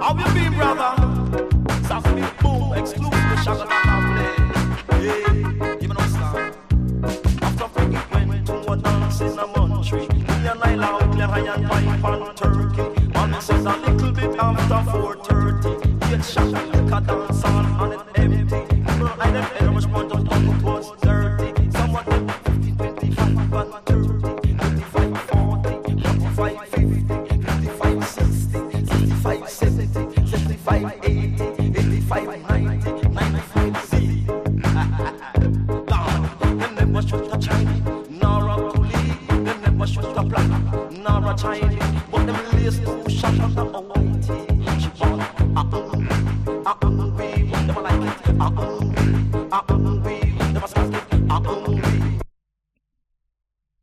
How you been, brother? Something boom, exclusive Shagalaka play. Yeah, you know song. After freaking went to a dance in a country, me and I loud clear high and pipe and turkey. Man says a little bit after 4:30. Get shot like a dance on and it empty. People I them ever much more just thought it was dirty. Some of them 50, 25 and 30, 25, 40, 45, 50, 55, 60, 65, 70, 75, 80, 85, 90, 95, Z. God, them never shoot a Chinese, nor a coolie. Them never shoot a black, nor a Chinese. But them lace too short on the whitey.